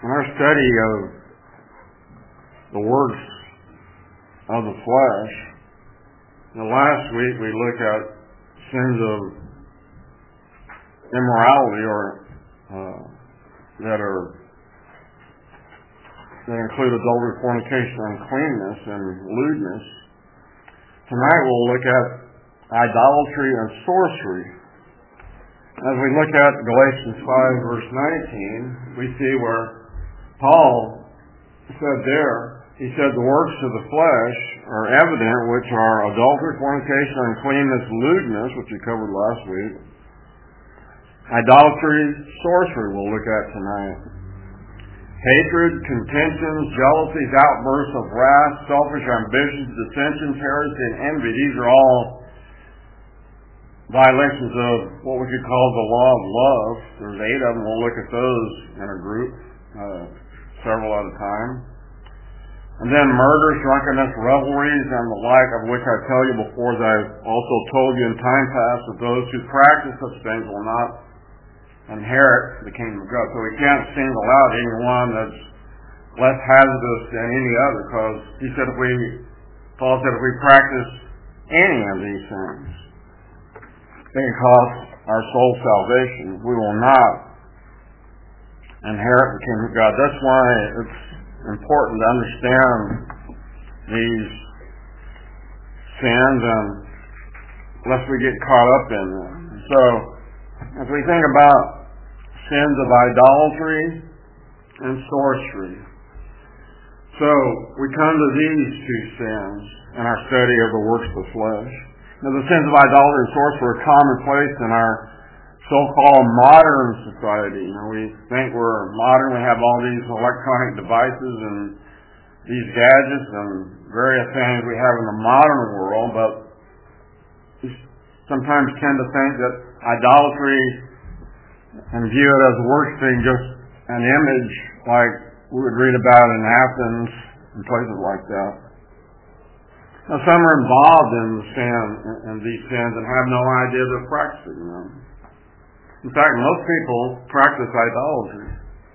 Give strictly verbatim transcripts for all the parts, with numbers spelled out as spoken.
In our study of the works of the flesh, you know, last week we looked at sins of immorality, or uh, that are that include adultery, fornication, uncleanness, and lewdness. Tonight we'll look at idolatry and sorcery. As we look at Galatians five, verse nineteen, we see where Paul said there, he said, the works of the flesh are evident, which are adultery, fornication, uncleanness, lewdness, which we covered last week. Idolatry, sorcery we'll look at tonight. Hatred, contentions, jealousies, outbursts of wrath, selfish ambitions, dissensions, heresy, and envy. These are all violations of what we could call the law of love. There's eight of them. We'll look at those in a group, uh, several at a time. And then murders, drunkenness, revelries, and the like, of which I tell you before, as I've also told you in time past, that those who practice such things will not inherit the kingdom of God. So we can't single out anyone that's less hazardous than any other, because he said if we, Paul said if we practice any of these things, they can cost our soul salvation. We will not inherit the kingdom of God. That's why it's important to understand these sins, and lest we get caught up in them. So, as we think about sins of idolatry and sorcery, so we come to these two sins in our study of the works of the flesh. Now, the sins of idolatry and sorcery are commonplace in our so-called modern society. You know, we think we're modern. We have all these electronic devices and these gadgets and various things we have in the modern world, but we sometimes tend to think that idolatry and view it as worshiping just an image like we would read about in Athens and places like that. Now, some are involved in the sin, in these sins, and have no idea they're practicing them. In fact, most people practice idolatry.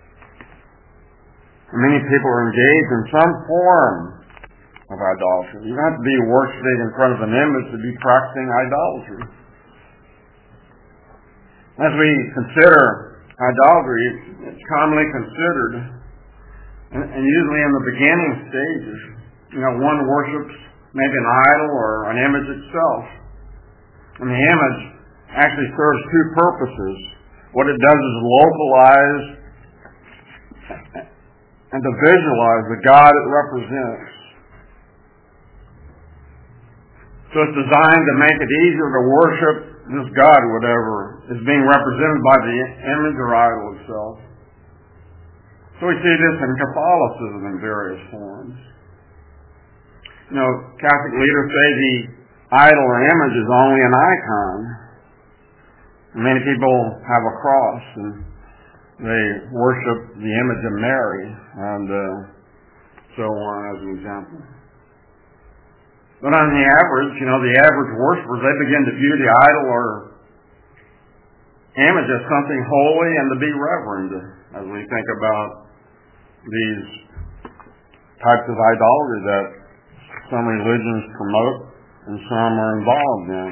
Many people are engaged in some form of idolatry. You don't have to be worshiping in front of an image to be practicing idolatry. As we consider idolatry, it's commonly considered, and, and usually in the beginning stages, you know, one worships maybe an idol or an image itself. And the image actually serves two purposes. What it does is localize and to visualize the God it represents. So it's designed to make it easier to worship this God, whatever is being represented by the image or idol itself. So we see this in Catholicism in various forms. You know, Catholic leaders say the idol or image is only an icon. Many people have a cross and they worship the image of Mary and uh, so on, as an example. But on the average, you know, the average worshipers, they begin to view the idol or image as something holy and to be reverend, as we think about these types of idolatry that some religions promote and some are involved in.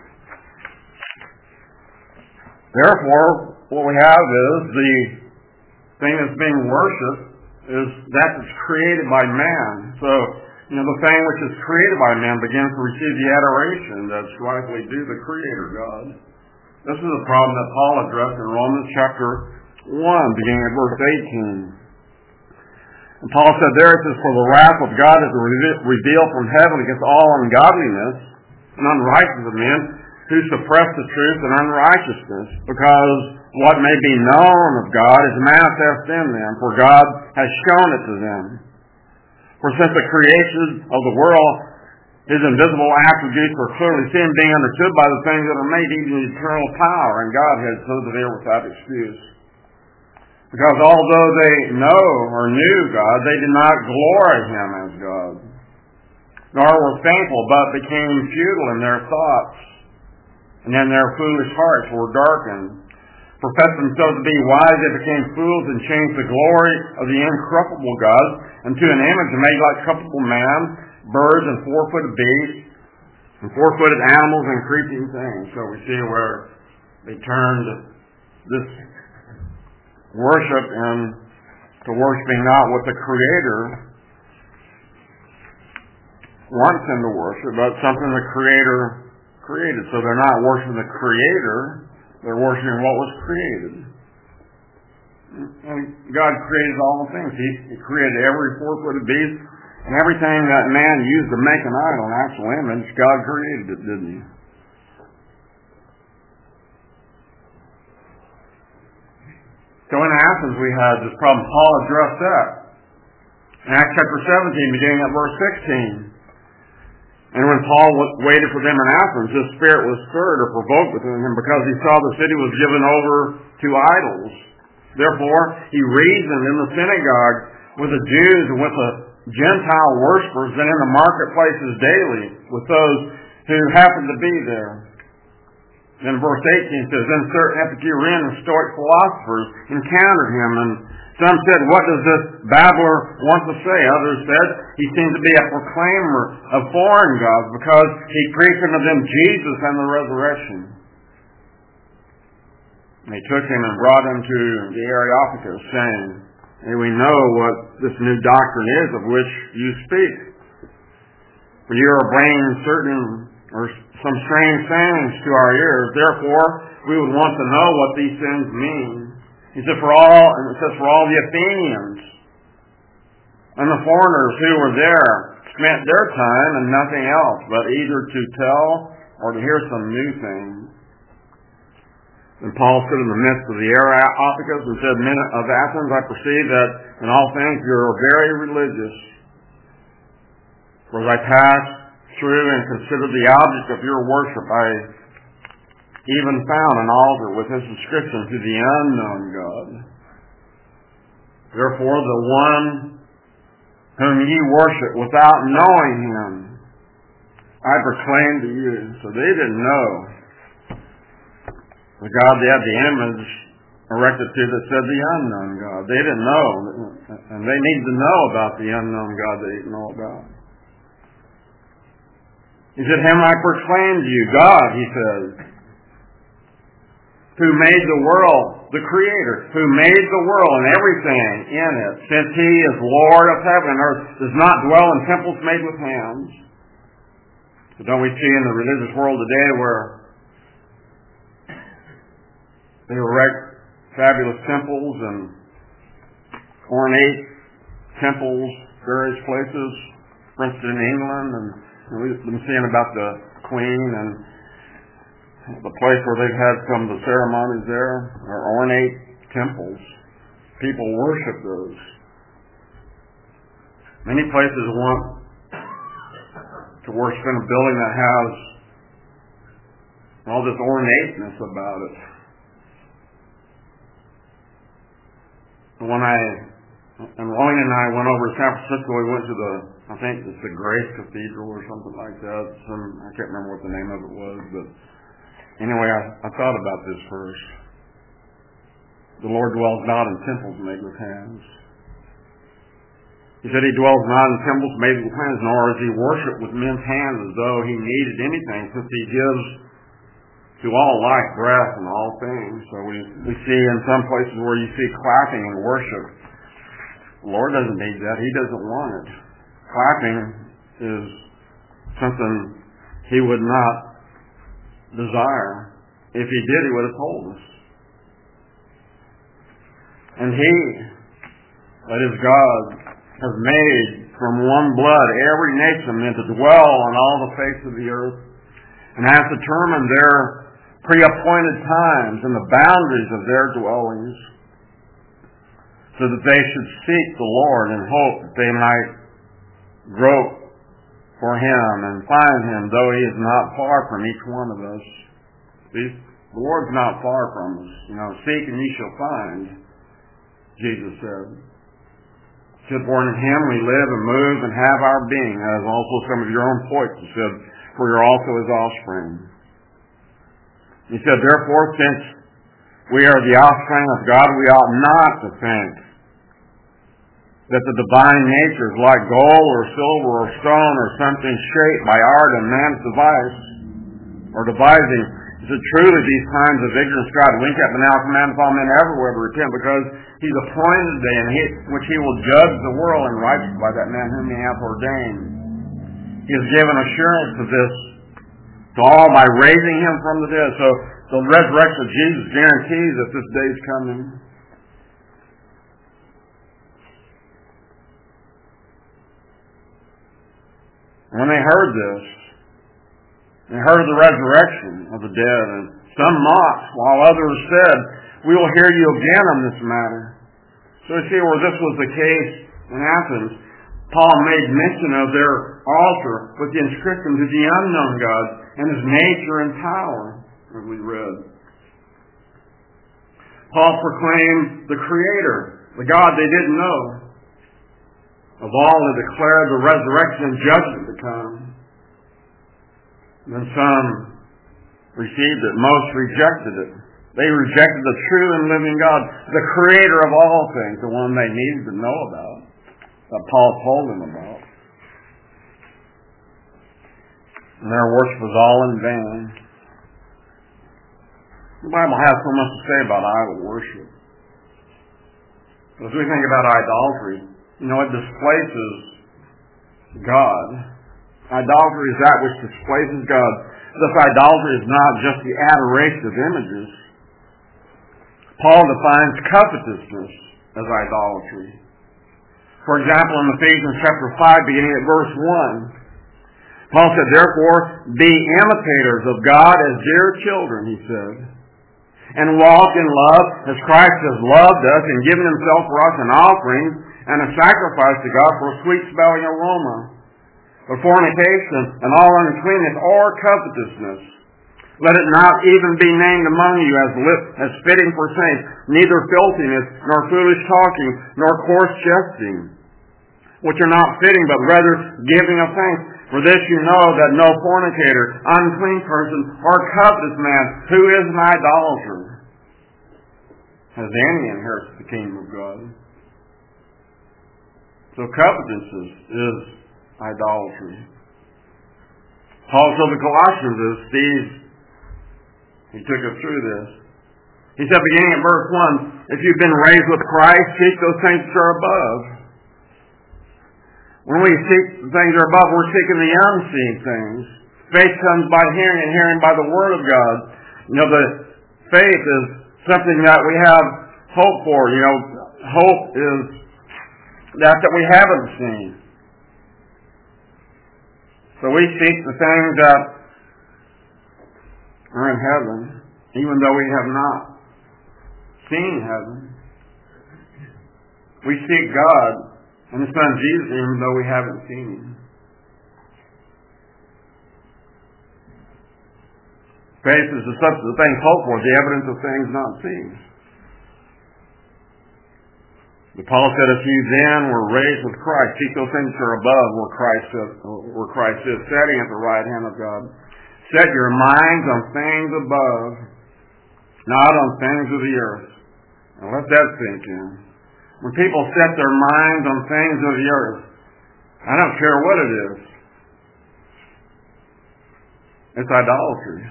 Therefore, what we have is the thing that's being worshipped is that that's created by man. So, you know, the thing which is created by man begins to receive the adoration that's rightfully due the Creator God. This is a problem that Paul addressed in Romans chapter one, beginning at verse eighteen. And Paul said there, it says, for the wrath of God is revealed from heaven against all ungodliness and unrighteousness of men who suppress the truth and unrighteousness, because what may be known of God is manifest in them, for God has shown it to them. For since the creation of the world, His invisible attributes were clearly seen, being understood by the things that are made, even the eternal power and Godhead, so that they are without excuse. Because although they know or knew God, they did not glory Him as God, nor were thankful, but became futile in their thoughts, and then their foolish hearts were darkened. professed themselves to be wise, they became fools and changed the glory of the incorruptible God into an image made like corruptible man, birds and four-footed beasts, and four-footed animals and creeping things. So we see where they turned this worship into worshiping not what the Creator wants them to worship, but something the Creator created. So they're not worshiping the Creator, they're worshiping what was created. And God created all the things. He, he created every four-footed beast and everything that man used to make an idol, an actual image. God created it, didn't He? So in Athens we had this problem. Paul addressed that. In Acts chapter seventeen, beginning at verse sixteen. And when Paul waited for them in Athens, his spirit was stirred or provoked within him because he saw the city was given over to idols. Therefore, he reasoned in the synagogue with the Jews and with the Gentile worshippers and in the marketplaces daily with those who happened to be there. Then verse eighteen says, Then certain Epicurean and Stoic philosophers encountered him, and some said, What does this babbler want to say? Others said, He seems to be a proclaimer of foreign gods because he preached unto them Jesus and the resurrection. And they took him and brought him to the Areopagus, saying, May we know what this new doctrine is of which you speak. For you are bringing certain or some strange sayings to our ears. Therefore, we would want to know what these things mean. He said, for all, and it says, for all the Athenians and the foreigners who were there spent their time in nothing else, but either to tell or to hear some new thing. And Paul stood in the midst of the Areopagus and said, Men of Athens, I perceive that in all things you are very religious. For as I passed through and considered the object of your worship, I even found an altar with this inscription, To the unknown God. Therefore, the one whom ye worship without knowing Him, I proclaim to you. So they didn't know the God they had the image erected to that said the unknown God. They didn't know, and they needed to know about the unknown God they didn't know about. He said, Him I proclaim to you, God, he says, who made the world, the Creator, who made the world and everything in it, since He is Lord of heaven and earth, does not dwell in temples made with hands. So don't we see in the religious world today where they erect fabulous temples and ornate temples, various places, for instance in England, and we've been seeing about the Queen and the place where they've had some of the ceremonies there are ornate temples. People worship those. Many places want to worship in a building that has all this ornateness about it. When I, and Wayne and I went over to San Francisco, we went to the, I think it's the Grace Cathedral or something like that. Some, I can't remember what the name of it was, but anyway, I, I thought about this first. The Lord dwells not in temples made with hands. He said He dwells not in temples made with hands, nor is He worshipped with men's hands as though He needed anything, since He gives to all life, breath, and all things. So we, we see in some places where you see clapping and worship. The Lord doesn't need that. He doesn't want it. Clapping is something He would not desire. If He did, He would have told us. And He, that is God, has made from one blood every nation men to dwell on all the face of the earth, and has determined their pre-appointed times and the boundaries of their dwellings, so that they should seek the Lord and hope that they might grope for Him and find Him, though He is not far from each one of us. See, the Lord's not far from us. You know, seek and ye shall find, Jesus said. He said, for in Him we live and move and have our being, as also some of your own poets have said, for you're also His offspring. He said, therefore, since we are the offspring of God, we ought not to think that the divine nature is like gold or silver or stone or something shaped by art and man's device or devising. Is it true that these times of ignorance God wink at, but now commands all men everywhere to repent, because he's appointed a day in which he will judge the world and righteous by that man whom he hath ordained. He has given assurance of this to all by raising him from the dead. So the resurrection of Jesus guarantees that this day is coming. When they heard this, they heard of the resurrection of the dead, and some mocked, while others said, we will hear you again on this matter. So you see, where this was the case in Athens, Paul made mention of their altar with the inscription to the unknown God and his nature and power, as we read. Paul proclaimed the Creator, the God they didn't know. Of all, he declared the resurrection and judgment to come. Then some received it, most rejected it. They rejected the true and living God, the Creator of all things, the one they needed to know about, that Paul told them about. And their worship was all in vain. The Bible has so much to say about idol worship. As we think about idolatry, you know, it displaces God. Idolatry is that which displaces God. This idolatry is not just the adoration of images. Paul defines covetousness as idolatry. For example, in Ephesians chapter five, beginning at verse one, Paul said, therefore, be imitators of God as dear children, he said, and walk in love as Christ has loved us and given himself for us an offering and a sacrifice to God for a sweet-smelling aroma. But fornication and all uncleanness or covetousness, let it not even be named among you as lit, as fitting for saints, neither filthiness, nor foolish talking, nor coarse jesting, which are not fitting, but rather giving of thanks. For this you know that no fornicator, unclean person, or covetous man, who is an idolater, has any inheritance the kingdom of God. So covetousness is idolatry. Paul told the Colossians this. Steve, he took us through this. He said, beginning at verse one, if you've been raised with Christ, seek those things that are above. When we seek the things that are above, we're seeking the unseen things. Faith comes by hearing, and hearing by the Word of God. You know, the faith is something that we have hope for. You know, hope is that that we haven't seen. So we seek the things that are in heaven, even though we have not seen heaven. We seek God and His Son Jesus, even though we haven't seen Him. Faith is the substance of things hoped for, the evidence of things not seen. But Paul said, if you then were raised with Christ, seek those things that are above where Christ is, where Christ is, sitting at the right hand of God. Set your minds on things above, not on things of the earth. Now let that sink in. When people set their minds on things of the earth, I don't care what it is, it's idolatry.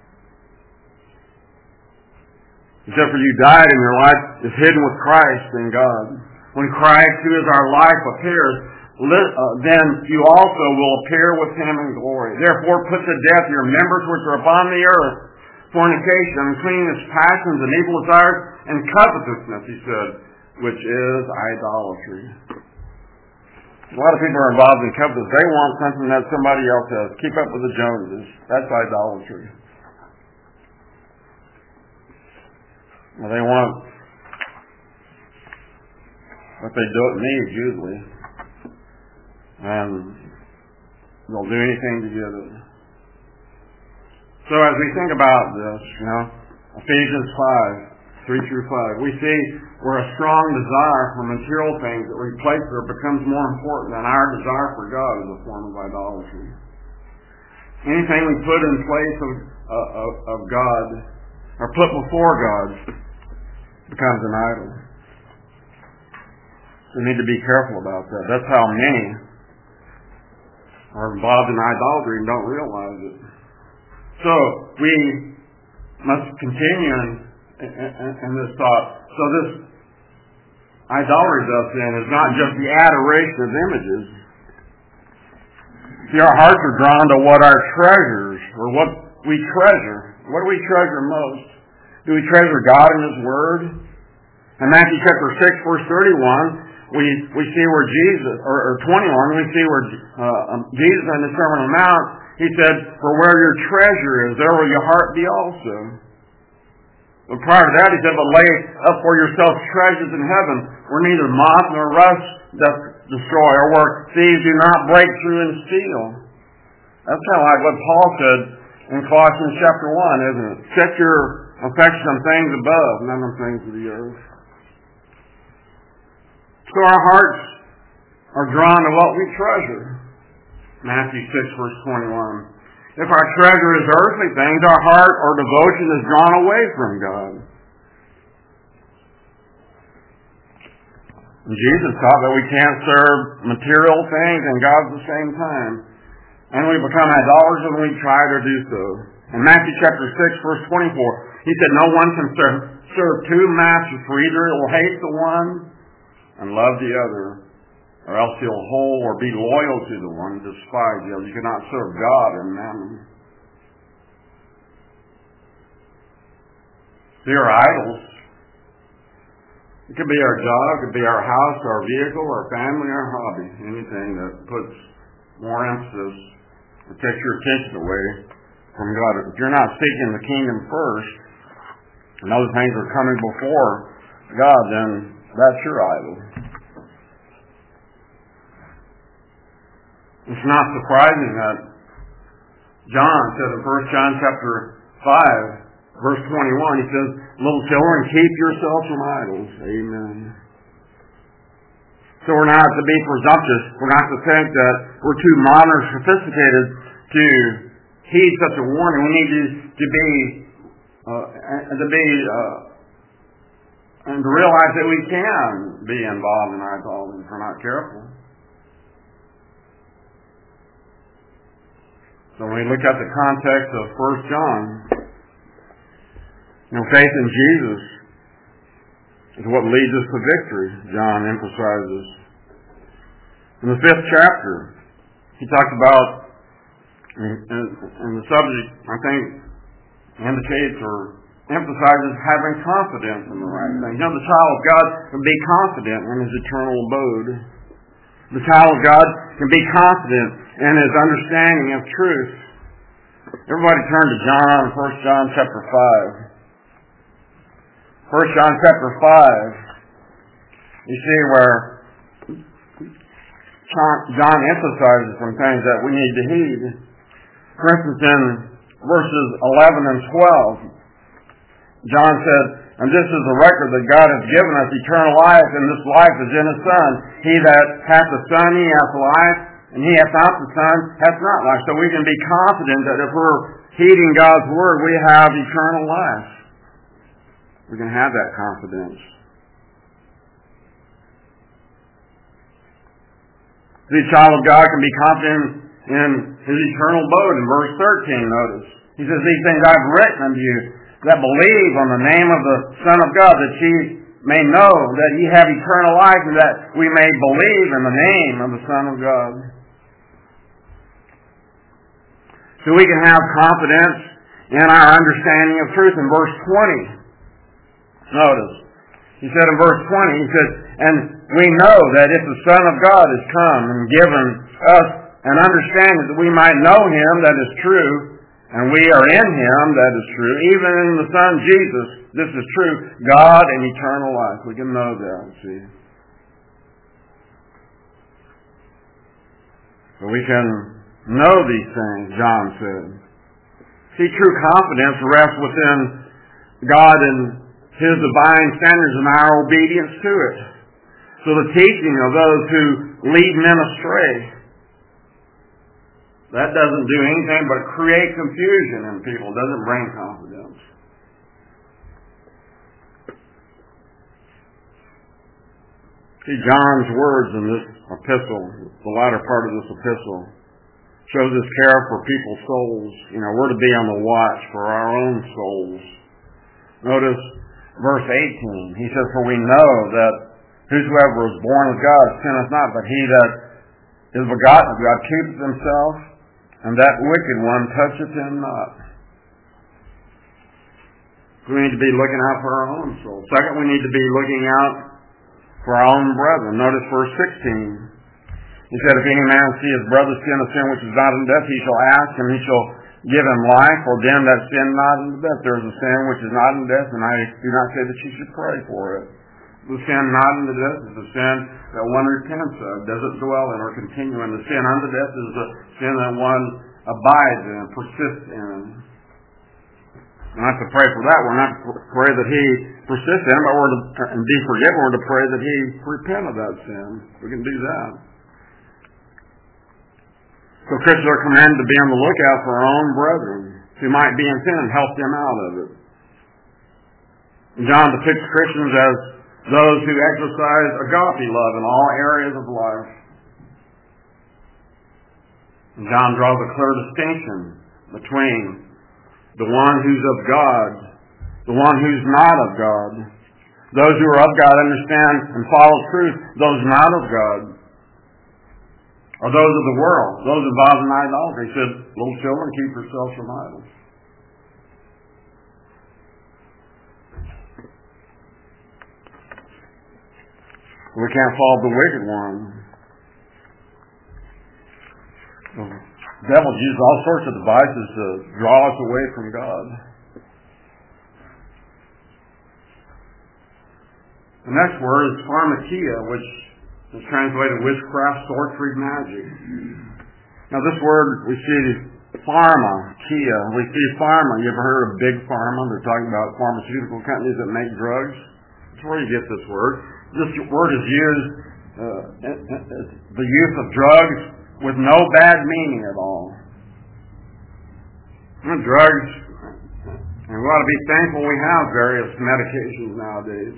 Except for you died and your life is hidden with Christ in God. When Christ, who is our life, appears, then you also will appear with Him in glory. Therefore put to death your members which are upon the earth, fornication, uncleanness, passions, and evil desires, and covetousness, he said, which is idolatry. A lot of people are involved in covetousness. They want something that somebody else has. Keep up with the Joneses. That's idolatry. Well, they want what they don't need, usually. And they'll do anything to get it. So as we think about this, you know, Ephesians five, three through five, we see where a strong desire for material things that replaces or becomes more important than our desire for God is a form of idolatry. Anything we put in place of, uh, of, of God, or put before God, becomes an idol. So we need to be careful about that. That's how many are involved in idolatry and don't realize it. So we must continue in, in, in this thought. So this idolatry, thus, then, is not just the adoration of images. See, our hearts are drawn to what our treasures, or what we treasure. What do we treasure most? Do we treasure God and His Word? In Matthew chapter six, verse thirty-one, we, we see where Jesus, or, or twenty-one, we see where uh, um, Jesus in the Sermon on the Mount, He said, "For where your treasure is, there will your heart be also." But prior to that, He said, "But lay up for yourselves treasures in heaven, where neither moth nor rust doth destroy, or where thieves do not break through and steal." That's kind of like what Paul said in Colossians chapter one, isn't it? Set your affection on things above, not on things of the earth. So our hearts are drawn to what we treasure. Matthew six, verse twenty-one. If our treasure is earthly things, our heart or devotion is drawn away from God. And Jesus taught that we can't serve material things and God at the same time. And we become idolaters when we try to do so. In Matthew chapter six, verse twenty-four, He said, "No one can serve, serve two masters, for either he will hate the one and love the other, or else he'll hold or be loyal to the one and despise the other." You cannot serve God and mammon. See, our idols. It could be our job, it could be our house, our vehicle, our family, our hobby. Anything that puts more emphasis or takes your attention away from God. If you're not seeking the kingdom first, and other things are coming before God, then that's your idol. It's not surprising that John said in First John chapter five, verse twenty-one, he says, "Little children, keep yourselves from idols." Amen. So we're not to be presumptuous. We're not to think that we're too modern or sophisticated to heed such a warning. We need to, to be uh, to be uh, and to realize that we can be involved in idolatry if we're not careful. So when we look at the context of First John, you know, faith in Jesus is what leads us to victory, John emphasizes. In the fifth chapter, he talks about, and, and, and the subject, I think, indicates or emphasizes having confidence in the right thing. You know, the child of God can be confident in his eternal abode. The child of God can be confident in his understanding of truth. Everybody turn to John, First John chapter five. First John chapter five, you see where John emphasizes some things that we need to heed. For instance, in verses eleven and twelve, John said, "And this is the record that God has given us eternal life, and this life is in His Son. He that hath the Son, he hath life, and he hath not the Son, hath not life." So we can be confident that if we're heeding God's Word, we have eternal life. We can have that confidence. The child of God can be confident in his eternal abode. In verse thirteen, notice. He says, "These things I've written unto you that believe on the name of the Son of God, that ye may know that ye have eternal life, and that we may believe in the name of the Son of God." So we can have confidence in our understanding of truth. In verse twenty, notice, he said in verse twenty, he said, "And we know that if the Son of God is come and given us an understanding that we might know Him that is true, and we are in Him that is true, even in the Son Jesus, this is true, God and eternal life." We can know that, see. So we can know these things, John said. See, true confidence rests within God and His divine standards and our obedience to it. So the teaching of those who lead men astray, that doesn't do anything but create confusion in people. It doesn't bring confidence. See, John's words in this epistle, the latter part of this epistle, shows his care for people's souls. You know, we're to be on the watch for our own souls. Notice verse eighteen. He says, "For we know that whosoever is born of God sinneth not, but he that is begotten of God keepeth himself, and that wicked one toucheth him not." We need to be looking out for our own souls. Second, we need to be looking out for our own brethren. Notice verse sixteen. He said, "If any man see his brother sin a sin which is not in death, he shall ask, and he shall give him life, or them that sin not in death." There is a sin which is not in death, and I do not say that you should pray for it. The sin not unto death is the sin that one repents of, doesn't dwell in or continue in. The sin unto death is the sin that one abides in, persists in. We're not to pray for that. We're not to pray that he persists in, but we're to and be forgiven. We're to pray that he repent of that sin. We can do that. So Christians are commanded to be on the lookout for our own brethren who might be in sin and help them out of it. John depicts Christians as those who exercise agape love in all areas of life. And John draws a clear distinction between the one who's of God, the one who's not of God. Those who are of God understand and follow truth. Those not of God are those of the world, those involved in idolatry. He said, "Little children, keep yourselves from idols." We can't follow the wicked one. The devil uses all sorts of devices to draw us away from God. The next word is pharmakia, which is translated witchcraft, sorcery, magic. Now this word, we see pharmakia. We see pharma. You ever heard of big pharma? They're talking about pharmaceutical companies that make drugs. That's where you get this word. This word is used, uh, the use of drugs with no bad meaning at all. You know, drugs, and we ought to be thankful we have various medications nowadays.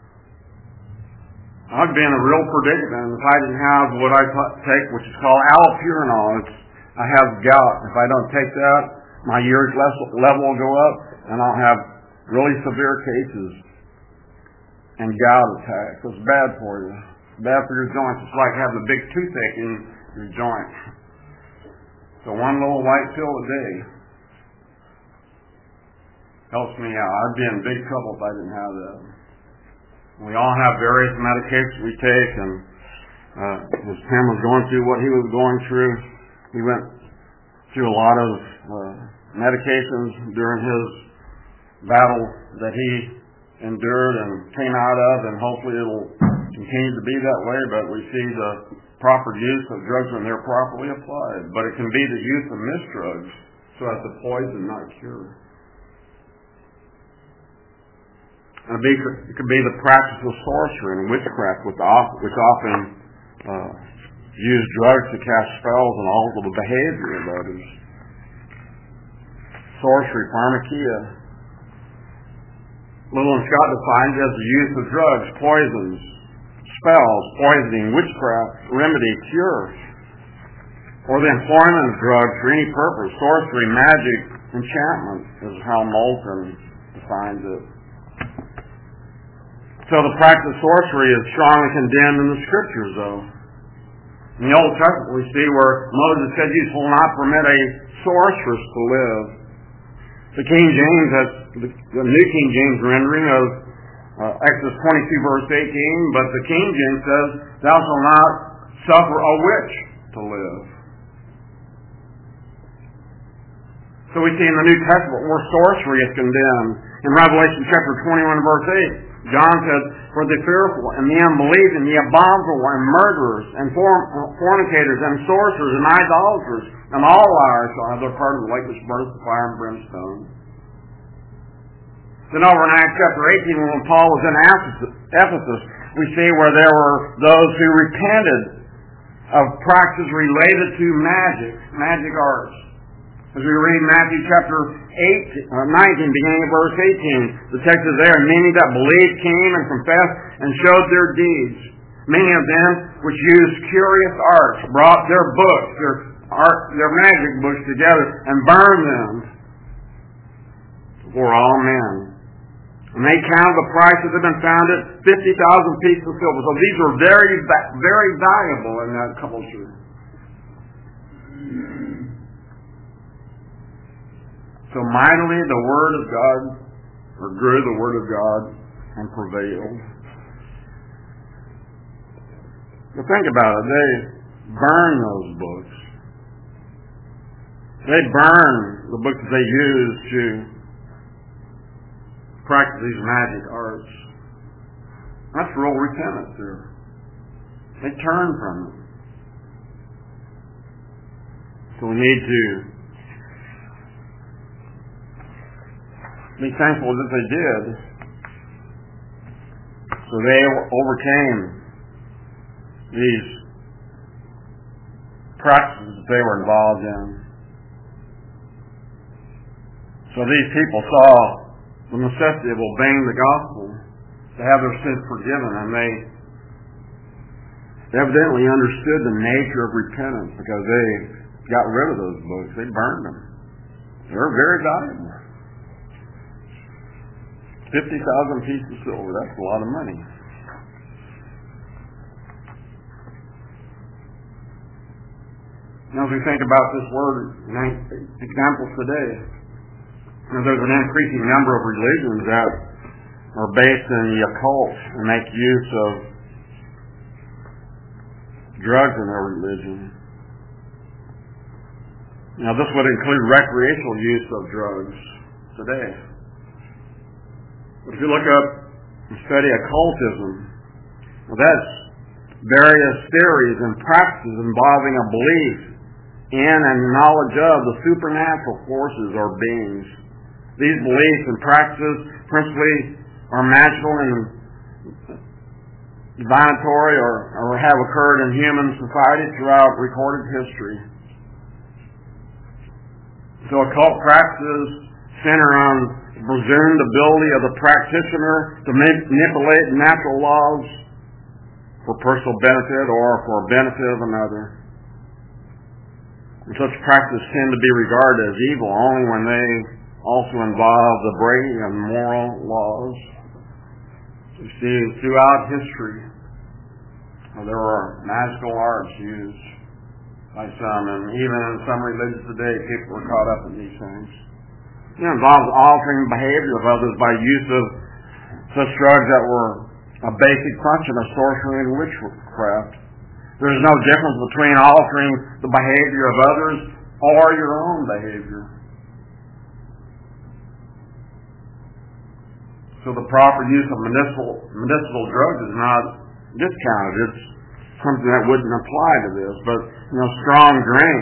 I'd be in a real predicament if I didn't have what I take, which is called allopurinol. It's, I have gout. If I don't take that, my uric level will go up, and I'll have really severe cases and gout attacks. It's bad for you. It's bad for your joints. It's like having a big toothache in your joint. So one little white pill a day helps me out. I'd be in big trouble if I didn't have that. We all have various medications we take, and uh, as Tim was going through what he was going through, he went through a lot of uh, medications during his battle that he endured and came out of, and hopefully it'll continue to be that way. But we see the proper use of drugs when they're properly applied. But it can be the use of misdrugs so as to poison, not cure. And it could be the practice of sorcery and witchcraft, which often uh, use drugs to cast spells and alter the behavior of others. Sorcery, pharmakia. Little and Scott defines it as the use of drugs, poisons, spells, poisoning, witchcraft, remedy, cure, or the employment of drugs for any purpose. Sorcery, magic, enchantment is how Moulton defines it. So the practice of sorcery is strongly condemned in the Scriptures, though. In the Old Testament, we see where Moses said, "You shall not permit a sorceress to live." The King James, has the New King James rendering of uh, Exodus twenty-two, verse eighteen, but the King James says, "Thou shalt not suffer a witch to live." So we see in the New Testament where sorcery is condemned. In Revelation chapter twenty-one, verse eight, John says, "For the fearful and the unbelieving, the abominable and murderers and fornicators and sorcerers and idolaters and all liars shall have their part in the lake which burneth with fire and brimstone." Then over in Acts chapter eighteen, when Paul was in Ephesus, we see where there were those who repented of practices related to magic, magic arts. As we read Matthew chapter eight, uh, nineteen, beginning of verse eighteen, the text is there, "And many that believed came and confessed and showed their deeds. Many of them which used curious arts brought their books, their art, their magic books together and burned them before all men. And they counted the price that had been found at fifty thousand pieces of silver. So these were very, very valuable in that culture. So mightily the word of God, or grew the word of God, and prevailed. But think about it. They burned those books. They burned the books that they used to practice these magic arts. That's real repentance there. They turned from it. So we need to be thankful that they did. So they overcame these practices that they were involved in. So these people saw the necessity of obeying the gospel to have their sins forgiven, and they evidently understood the nature of repentance because they got rid of those books. They burned them. They were very valuable. fifty thousand pieces of silver, that's a lot of money. Now as we think about this word, examples today, you know, there's an increasing number of religions that are based in the occult and make use of drugs in their religion. Now this would include recreational use of drugs today. But if you look up and study occultism, well, that's various theories and practices involving a belief in and knowledge of the supernatural forces or beings. These beliefs and practices principally are magical and divinatory or, or have occurred in human society throughout recorded history. So occult practices center on the presumed ability of the practitioner to manipulate natural laws for personal benefit or for benefit of another. And such practices tend to be regarded as evil only when they also involve the breaking of moral laws. You see, throughout history, there are magical arts used by some, and even in some religions today, people are caught up in these things. It involves altering the behavior of others by use of such drugs that were a basic function of sorcery and witchcraft. There's no difference between altering the behavior of others or your own behavior. So the proper use of medicinal, medicinal drugs is not discounted. It's something that wouldn't apply to this. But, you know, strong drink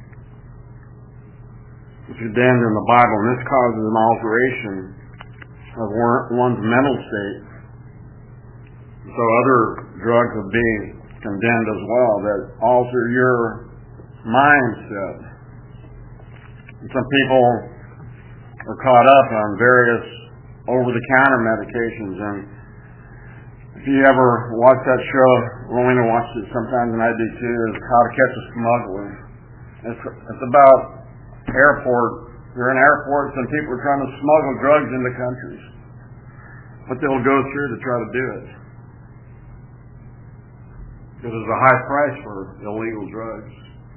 is condemned in the Bible, and this causes an alteration of one's mental state. So other drugs would be condemned as well that alter your mindset. And some people are caught up on various over-the-counter medications, and if you ever watch that show, Rowena watches it sometimes, and I do too, is How to Catch a Smuggler. It's, it's about airport. You're in airports and people are trying to smuggle drugs into countries, but they'll go through to try to do it because there's a high price for illegal drugs.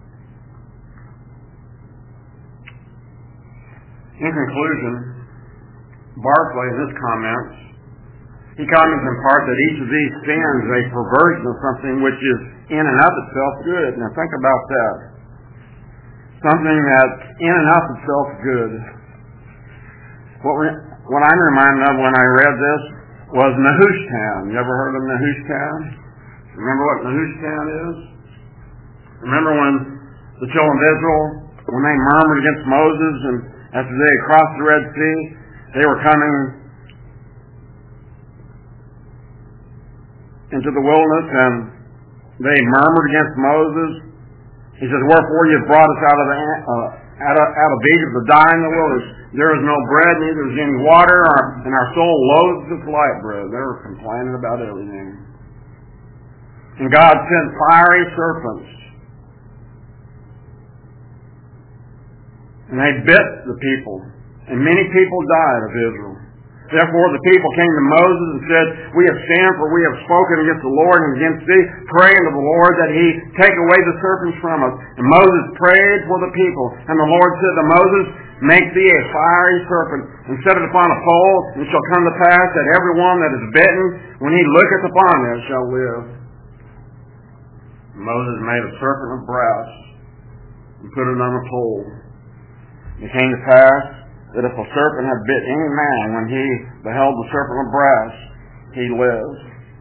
In conclusion, Barclay, in his comments, he comments in part that each of these sins is a perversion of something which is in and of itself good. Now think about that. Something that's in and of itself good. What, we, what I'm reminded of when I read this was Nehushtan. You ever heard of Nehushtan? Remember what Nehushtan is? Remember when the children of Israel, when they murmured against Moses and after they crossed the Red Sea, they were coming into the wilderness and they murmured against Moses. He says, "Wherefore you have brought us out of the, uh, out of, out of Egypt to die in the wilderness. There is no bread, neither is any water, and our soul loathes its light bread." They were complaining about everything. And God sent fiery serpents. And they bit the people. And many people died of Israel. Therefore the people came to Moses and said, we have sinned, for we have spoken against the Lord and against thee. Pray unto the Lord that he take away the serpents from us. And Moses prayed for the people. And the Lord said to Moses, make thee a fiery serpent, and set it upon a pole, and it shall come to pass that every one that is bitten, when he looketh upon it, shall live. Moses made a serpent of brass, and put it on a pole. It came to pass that if a serpent had bit any man, when he beheld the serpent of brass, he lived.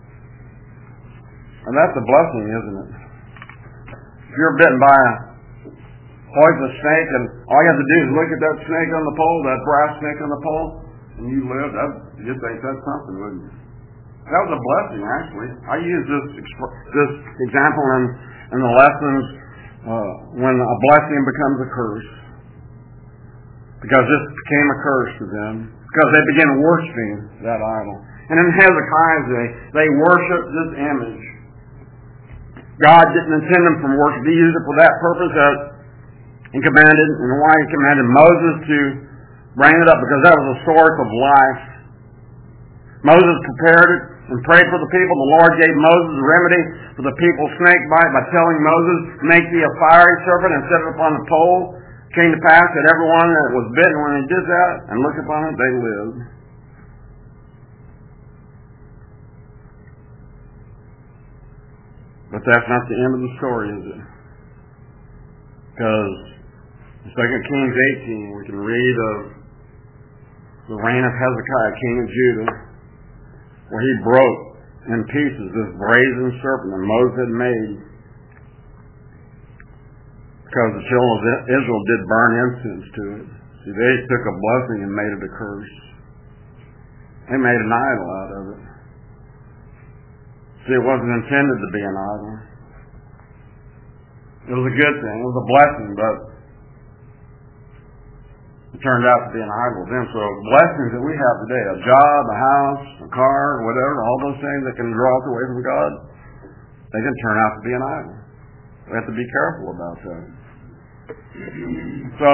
And that's a blessing, isn't it? If you're bitten by a poisonous snake, and all you have to do is look at that snake on the pole, that brass snake on the pole, and you live, that, you think that's something, wouldn't you? That was a blessing, actually. I use this this example in, in the lessons uh, when a blessing becomes a curse. Because this became a curse to them. Because they began worshiping that idol. And in Hezekiah's day, they worshiped this image. God didn't intend them from worship. He used it for that purpose as He commanded, and why He commanded Moses to bring it up, because that was a source of life. Moses prepared it and prayed for the people. The Lord gave Moses a remedy for the people's snake bite by telling Moses, make thee a fiery serpent and set it upon the pole. It came to pass that everyone that was bitten, when they did that and looked upon it, they lived. But that's not the end of the story, is it? Because in Second Kings eighteen, we can read of the reign of Hezekiah, king of Judah, where he broke in pieces this brazen serpent that Moses had made, because the children of Israel did burn incense to it. See, they took a blessing and made it a curse. They made an idol out of it. See, it wasn't intended to be an idol. It was a good thing. It was a blessing, but it turned out to be an idol then. So blessings that we have today, a job, a house, a car, whatever, all those things that can draw us away from God, they can turn out to be an idol. We have to be careful about that. So,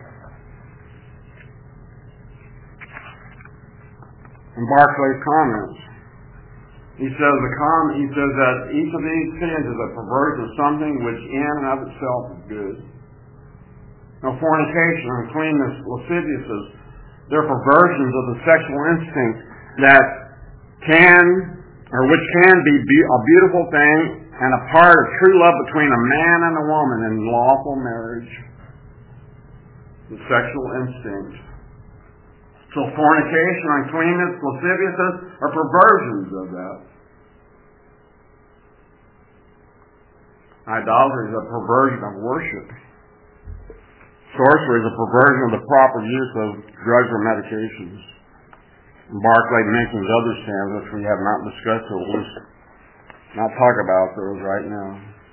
in Barclay's comments, he says the com- he says that each of these sins is a perversion of something which in and of itself is good. Now, fornication, uncleanness, lasciviousness, they're perversions of the sexual instinct that can, or which can be a beautiful thing and a part of true love between a man and a woman in lawful marriage. The sexual instinct. So fornication, uncleanness, lasciviousness are perversions of that. Idolatry is a perversion of worship. Sorcery is a perversion of the proper use of drugs or medications. And Barclay mentions other sins which we have not discussed, so we'll just not talk about those right now.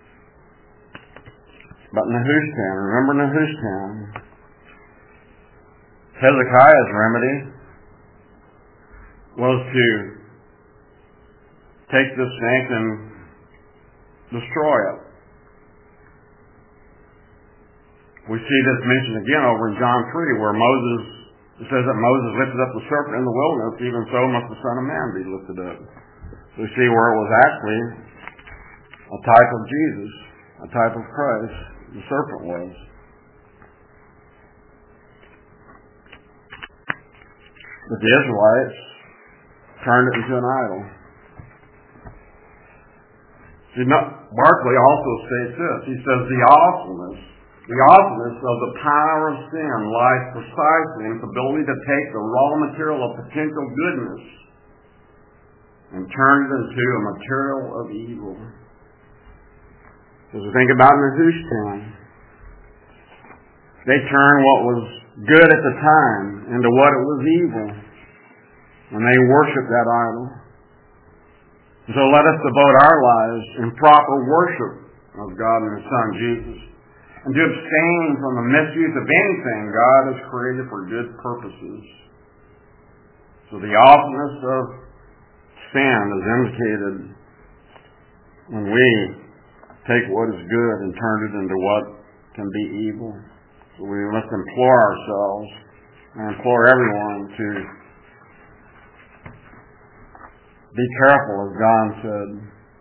But Nehushtan, remember Nehushtan? Hezekiah's remedy was to take the snake and destroy it. We see this mentioned again over in John three, where Moses, it says that Moses lifted up the serpent in the wilderness, even so must the Son of Man be lifted up. So we see where it was actually a type of Jesus, a type of Christ, the serpent was. But the Israelites turned it into an idol. See, Barclay also states this. He says the awesomeness, the awesomeness of the power of sin lies precisely in its ability to take the raw material of potential goodness and turn it into a material of evil. As we think about Nehushtan, they turned what was good at the time into what it was evil, and they worshiped that idol. So let us devote our lives in proper worship of God and His Son Jesus, and to abstain from the misuse of anything God has created for good purposes. So the awesomeness of sin is indicated when we take what is good and turn it into what can be evil. So we must implore ourselves and implore everyone to be careful, as John said,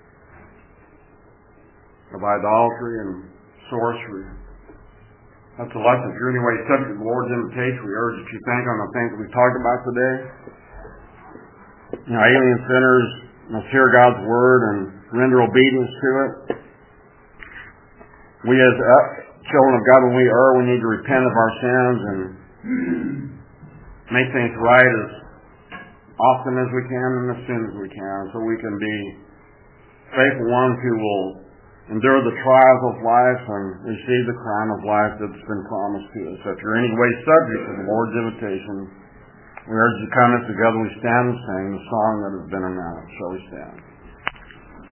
of idolatry and sorcery. That's a lesson. If you're anyway subject to the Lord's invitation, we urge that you think on the things that we've talked about today. You know, alien sinners must hear God's word and render obedience to it. We as children of God, when we err, we need to repent of our sins and make things right as often as we can and as soon as we can, so we can be faithful ones who will endure the trials of life and receive the crown of life that's been promised to us. If you're in any way subject to the Lord's invitation, we urge you to come in together. We stand and sing the song that has been announced. Shall we stand?